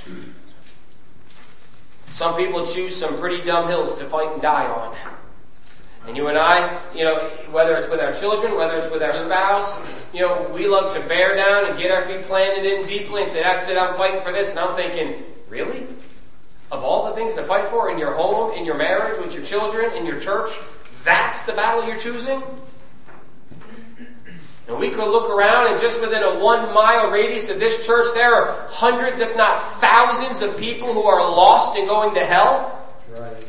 Some people choose some pretty dumb hills to fight and die on. And you and I, whether it's with our children, whether it's with our spouse, we love to bear down and get our feet planted in deeply and say, that's it, I'm fighting for this. And I'm thinking, really? Of all the things to fight for in your home, in your marriage, with your children, in your church, that's the battle you're choosing? And we could look around and just within a 1 mile radius of this church, there are hundreds, if not thousands of people who are lost and going to hell. Right.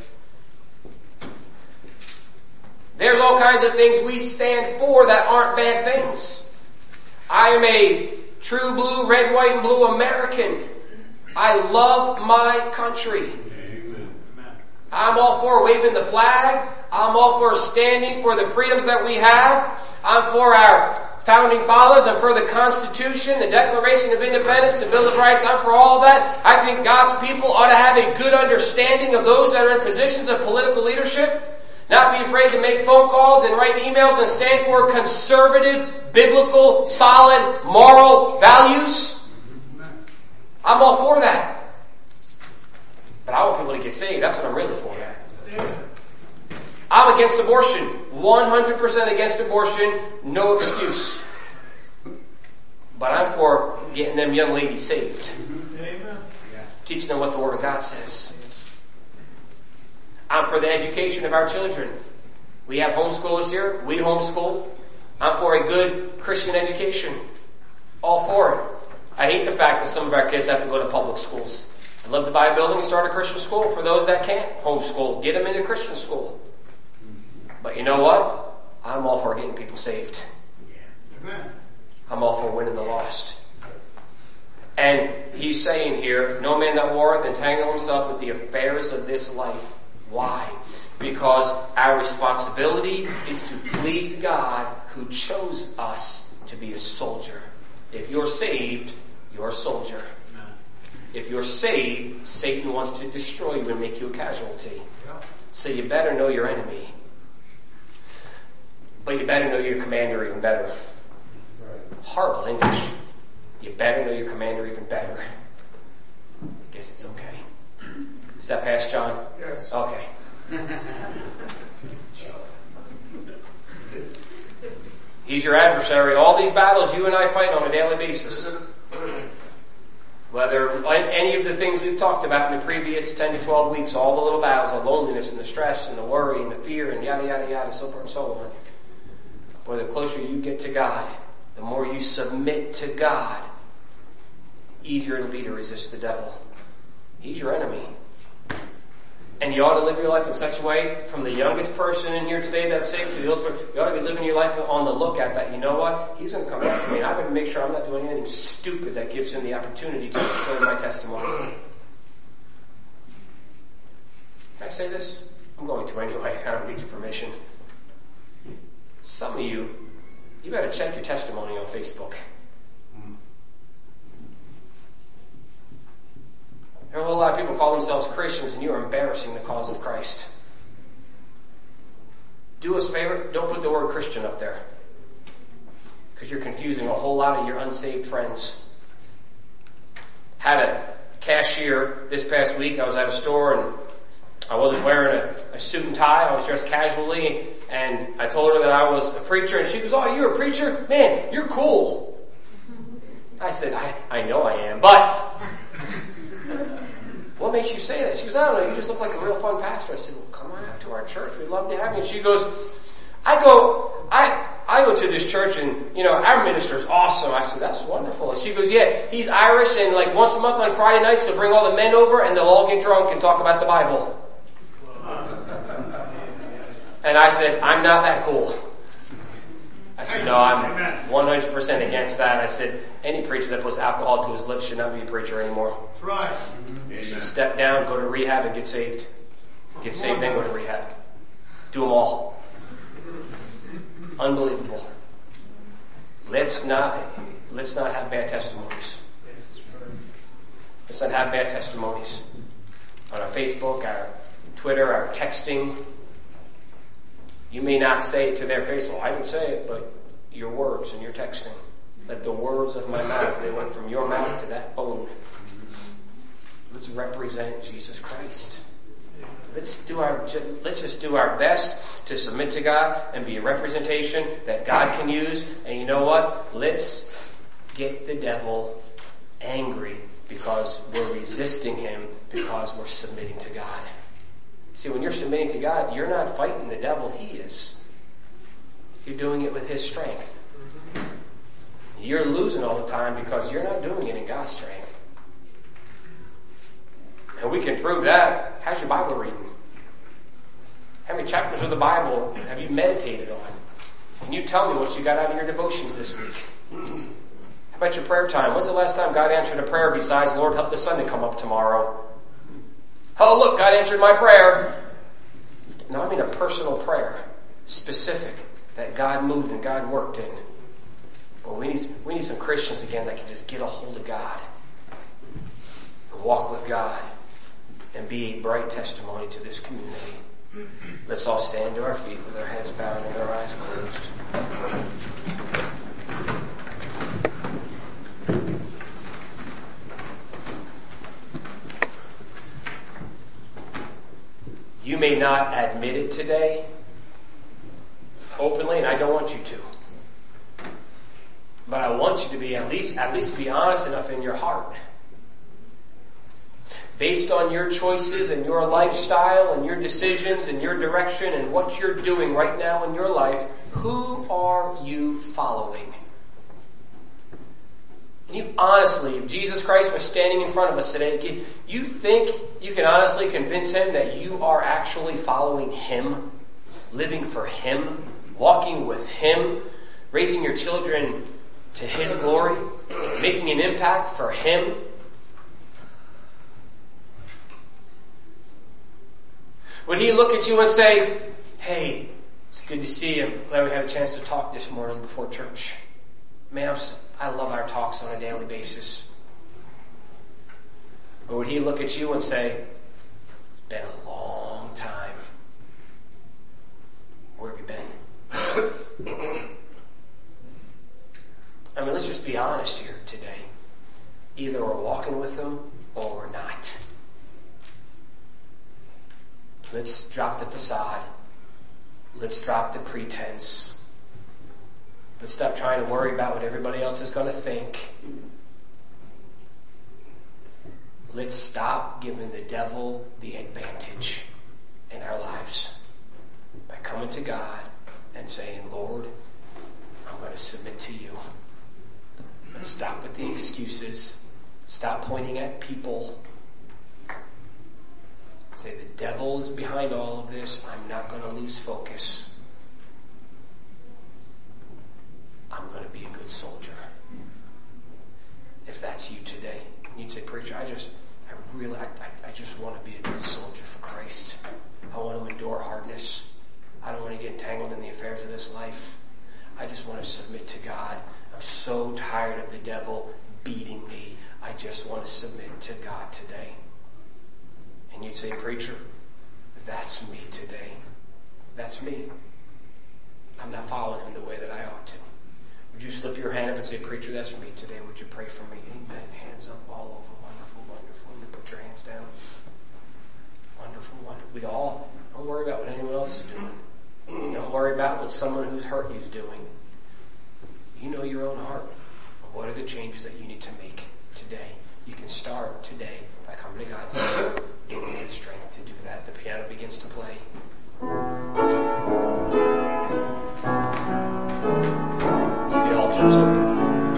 There's all kinds of things we stand for that aren't bad things. I am a true blue, red, white, and blue American. I love my country. Amen. I'm all for waving the flag. I'm all for standing for the freedoms that we have. I'm for our founding fathers. I'm for the Constitution, the Declaration of Independence, the Bill of Rights. I'm for all of that. I think God's people ought to have a good understanding of those that are in positions of political leadership. Not be afraid to make phone calls and write emails and stand for conservative, biblical, solid, moral values. I'm all for that. But I want people to get saved. That's what I'm really for. I'm against abortion. 100% against abortion. No excuse. But I'm for getting them young ladies saved. Amen. Teaching them what the Word of God says. I'm for the education of our children. We have homeschoolers here. We homeschool. I'm for a good Christian education. All for it. I hate the fact that some of our kids have to go to public schools. I'd love to buy a building and start a Christian school for those that can't homeschool. Get them into Christian school. But you know what? I'm all for getting people saved. Amen. I'm all for winning the lost. And he's saying here, no man that warreth entangle himself with the affairs of this life. Why? Because our responsibility is to please God who chose us to be a soldier. If you're saved, you're a soldier. If you're saved, Satan wants to destroy you and make you a casualty. So you better know your enemy. But you better know your commander even better. Horrible English. You better know your commander even better. I guess it's okay. Is that past John? Yes. Okay. He's your adversary. All these battles you and I fight on a daily basis. Whether any of the things we've talked about in the previous 10 to 12 weeks, all the little battles, the loneliness and the stress and the worry and the fear and yada, yada, yada, so forth and so on. Boy, the closer you get to God, the more you submit to God, easier it'll be to resist the devil. He's your enemy. And you ought to live your life in such a way, from the youngest person in here today that's saved to the oldest person, you ought to be living your life on the lookout that, you know what, he's going to come after me, and I'm going to make sure I'm not doing anything stupid that gives him the opportunity to destroy my testimony. Can I say this? I'm going to anyway. I don't need your permission. Some of you better check your testimony on Facebook. There are a whole lot of people call themselves Christians and you are embarrassing the cause of Christ. Do us a favor, don't put the word Christian up there. Because you're confusing a whole lot of your unsaved friends. Had a cashier this past week. I was at a store and I wasn't wearing a suit and tie. I was dressed casually and I told her that I was a preacher and she goes, "Oh, you're a preacher? Man, you're cool." I said, I know I am, but what makes you say that? She goes, I don't know, you just look like a real fun pastor. I said, well, come on out to our church. We'd love to have you. And she goes, I go to this church and, our minister's awesome. I said, that's wonderful. And she goes, yeah, he's Irish and like once a month on Friday nights they'll bring all the men over and they'll all get drunk and talk about the Bible. And I said, I'm not that cool. I said, no, I'm 100% against that. I said, any preacher that puts alcohol to his lips should not be a preacher anymore. That's right. You should step down, go to rehab and get saved. Get saved, then go to rehab. Do them all. Unbelievable. Let's not have bad testimonies. Let's not have bad testimonies on our Facebook, our Twitter, our texting. You may not say it to their face. Well, I didn't say it, but your words and your texting. Let the words of my mouth, they went from your mouth to that phone. Let's represent Jesus Christ. Let's just do our best to submit to God and be a representation that God can use. And you know what? Let's get the devil angry because we're resisting him because we're submitting to God. See, when you're submitting to God, you're not fighting the devil, he is. You're doing it with his strength. You're losing all the time because you're not doing it in God's strength. And we can prove that. How's your Bible reading? How many chapters of the Bible have you meditated on? Can you tell me what you got out of your devotions this week? How about your prayer time? When's the last time God answered a prayer besides, Lord, help the sun to come up tomorrow? Oh, look, God answered my prayer. No, I mean a personal prayer. Specific. That God moved and God worked in. But we need some Christians again that can just get a hold of God. And walk with God. And be a bright testimony to this community. Let's all stand to our feet with our heads bowed and our eyes closed. You may not admit it today openly, and I don't want you to. But I want you to be at least be honest enough in your heart. Based on your choices and your lifestyle and your decisions and your direction and what you're doing right now in your life, who are you following? You honestly, if Jesus Christ was standing in front of us today, you think you can honestly convince him that you are actually following him, living for him, walking with him, raising your children to his glory, making an impact for him? Would he look at you and say, hey, it's good to see you. I'm glad we had a chance to talk this morning before church. Man, I love our talks on a daily basis. Or would he look at you and say, it's been a long time. Where have you been? I mean, let's just be honest here today. Either we're walking with him or we're not. Let's drop the facade. Let's drop the pretense. Let's stop trying to worry about what everybody else is going to think. Let's stop giving the devil the advantage in our lives by coming to God and saying, Lord, I'm going to submit to you. Let's stop with the excuses. Stop pointing at people. Say, the devil is behind all of this. I'm not going to lose focus. I'm going to be a good soldier. If that's you today, you'd say, preacher, I just want to be a good soldier for Christ. I want to endure hardness. I don't want to get entangled in the affairs of this life. I just want to submit to God. I'm so tired of the devil beating me. I just want to submit to God today. And you'd say, preacher, that's me today. That's me. I'm not following him the way that I ought to. Would you slip your hand up and say, preacher, that's me today. Would you pray for me? Amen. Hands up all over. Wonderful, wonderful. And put your hands down. Wonderful, wonderful. We all, don't worry about what anyone else is doing. Don't worry about what someone who's hurt you is doing. You know your own heart. What are the changes that you need to make today? You can start today by coming to God's Word, giving you the strength to do that. The piano begins to play. The altar's open.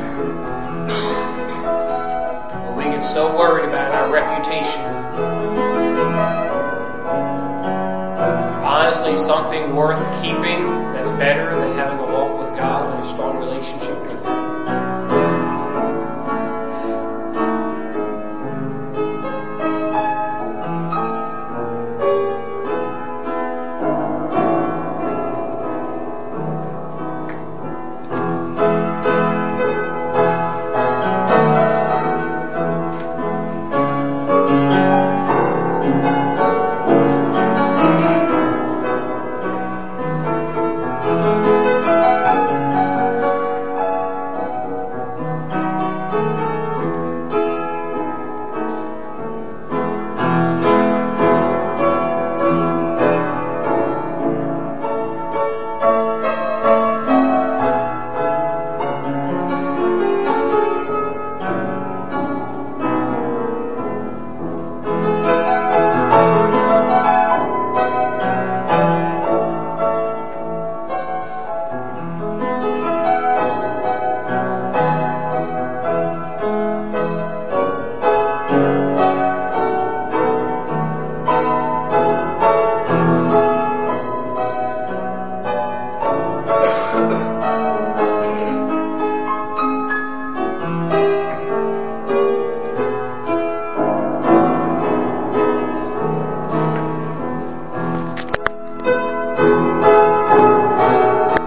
When we get so worried about our reputation, honestly, something worth keeping